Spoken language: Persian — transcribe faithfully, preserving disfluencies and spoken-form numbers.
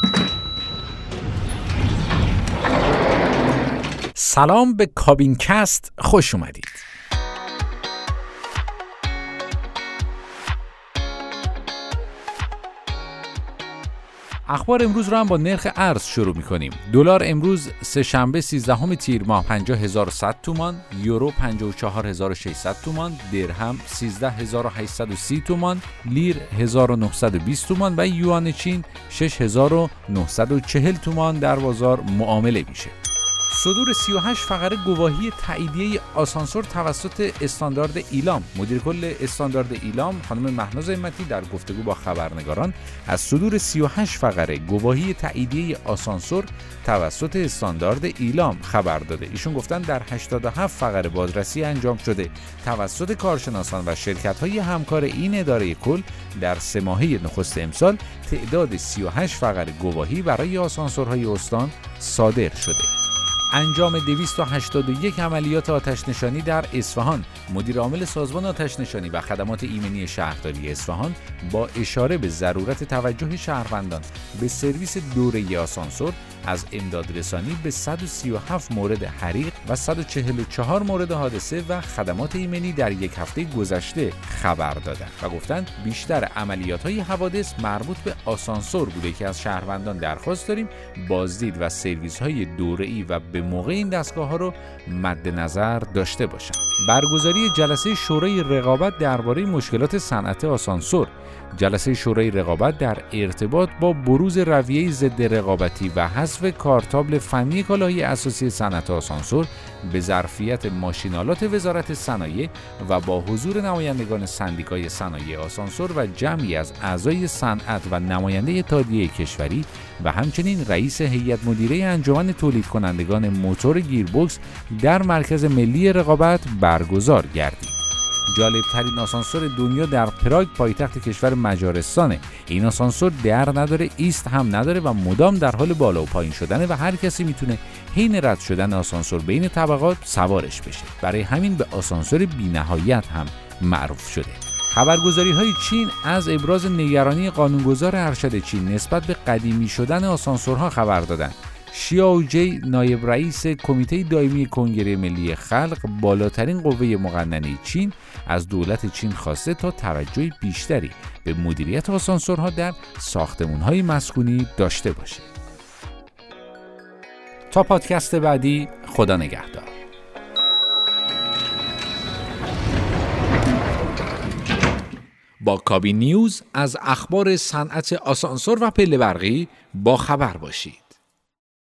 سلام به کابین کست، خوش اومدید. اخبار امروز رو هم با نرخ ارز شروع می‌کنیم. دلار امروز سه شنبه سیزدهم تیر ماه پنجاه هزار و صد تومان، یورو پنجاه و چهار هزار و ششصد تومان، درهم سیزده هزار و هشتصد و سی تومان، لیر هزار و نهصد و بیست تومان و یوان چین شش هزار و نهصد و چهل تومان در بازار معامله میشه. صدور سی و هشت فقره گواهی تاییدیه آسانسور توسط استاندارد ایلام. مدیر کل استاندارد ایلام خانم مهناز همتی در گفتگو با خبرنگاران از صدور سی و هشت فقره گواهی تاییدیه آسانسور توسط استاندارد ایلام خبر داده. ایشون گفتن در هشتاد و هفت فقره بازرسی انجام شده توسط کارشناسان و شرکت‌های همکار این اداره کل در سه ماهه نخست امسال تعداد سی و هشت فقره گواهی برای آسانسورهای استان صادر شده. انجام دویست و هشتاد و یک عملیات آتش‌نشانی در اصفهان. مدیر عامل سازمان آتش‌نشانی و خدمات ایمنی شهرداری اصفهان با اشاره به ضرورت توجه شهروندان به سرویس دوره‌ای آسانسور از امداد رسانی به صد و سی و هفت مورد حریق و صد و چهل و چهار مورد حادثه و خدمات ایمنی در یک هفته گذشته خبر دادند و گفتند بیشتر عملیات‌های حوادث مربوط به آسانسور بوده که از شهروندان درخواست داریم بازدید و سرویس‌های دوره‌ای و به موقع این دستگاه‌ها رو مد نظر داشته باشند. برگزاری جلسه شورای رقابت درباره مشکلات صنعت آسانسور. جلسه شورای رقابت در ارتباط با بروز رویه ضد رقابتی و حذف کارتابل فنی کالاهای اساسی صنعت آسانسور به ظرفیت ماشین‌آلات وزارت صنایع و با حضور نمایندگان سندیکای صنایع آسانسور و جمعی از اعضای صنعت و نماینده اتحادیه کشوری و همچنین رئیس هیئت مدیره انجمن تولید کنندگان موتور گیربکس در مرکز ملی رقابت برگزار گردید. جالبترین آسانسور دنیا در پراگ پایتخت کشور مجارستانه. این آسانسور در نداره، ایست هم نداره و مدام در حال بالا و پایین شدنه و هر کسی میتونه حین رد شدن آسانسور بین طبقات سوارش بشه. برای همین به آسانسور بی‌نهایت هم معروف شده. خبرگزاری های چین از ابراز نگرانی قانونگذار ارشد چین نسبت به قدیمی شدن آسانسورها خبر دادند. شیاو جی نایب رئیس کمیته دائمی کنگره ملی خلق بالاترین قوه مقننه چین از دولت چین خواسته تا توجه بیشتری به مدیریت آسانسورها در ساختمان‌های مسکونی داشته باشه. تا پادکست بعدی، خدا نگهدار. با کابین نیوز از اخبار صنعت آسانسور و پله برقی با خبر باشید.